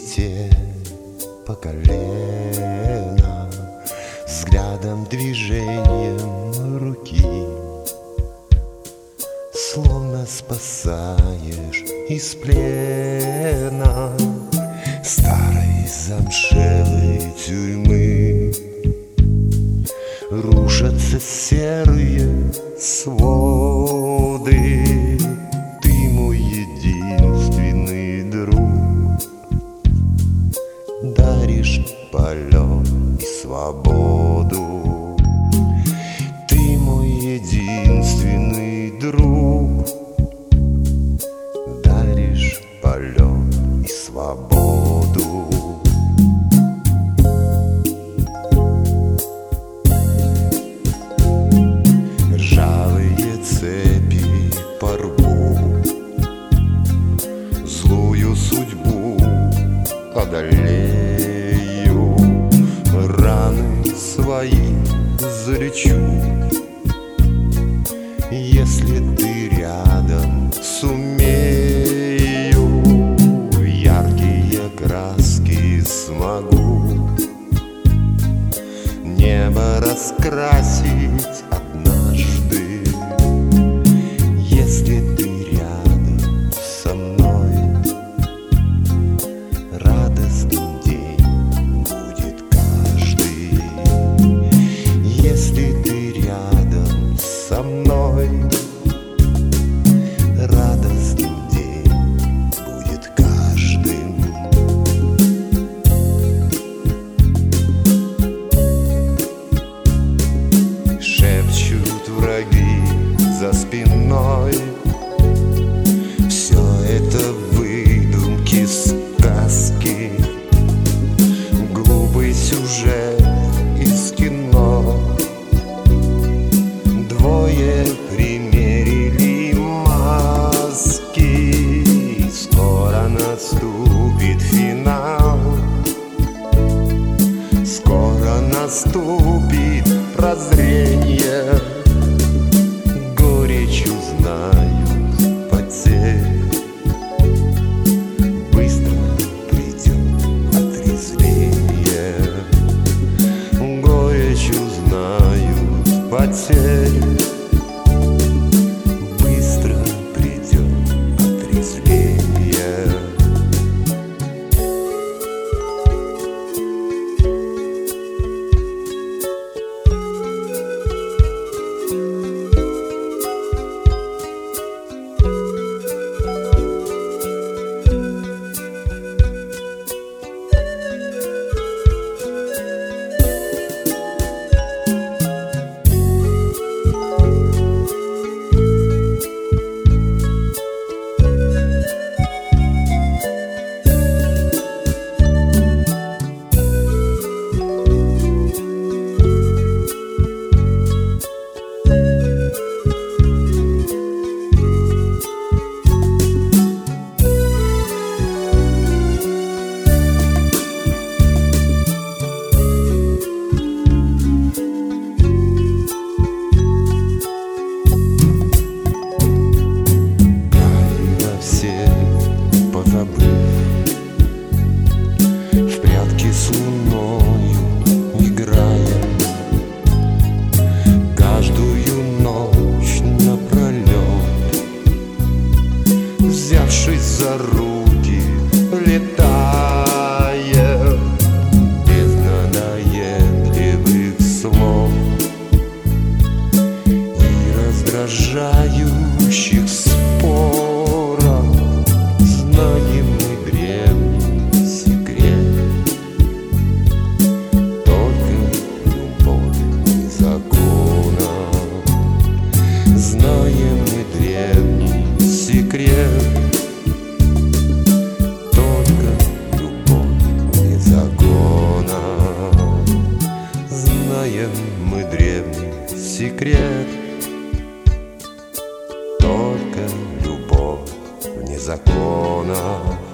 цвете по колено, взглядом, движением руки, словно спасаешь из плена старой замшелой тюрьмы. Рушатся серые своды, ты мой единственный друг, даришь полет и свободу. Ты мой единственный друг, даришь полет и свободу. Ржавые цепи порву, злую судьбу одолею, раны свои залечу. Если ты рядом, сумею, яркие краски смогу небо раскрасить однажды. Если ты рядом со мной, радостным день будет каждый. Если ты рядом со мной, радостным день будет каждым. Шепчут враги за спиной, все это выдумки, сказки, глупый сюжет из кино. Двое примерили маски, скоро наступит финал, скоро наступит прозрение. Горечь узнают потерь, быстро придет отрезвление. Горечь узнают потерь, быстро придет отрезвление. В прятки с луною играя, каждую ночь напролет, взявшись за руки, летая, без надоедливых слов и раздражающих споров. Знаем мы древний секрет, только любовь не закона. Знаем мы древний секрет, только любовь не закона. Знаем мы древний секрет, только любовь вне закона.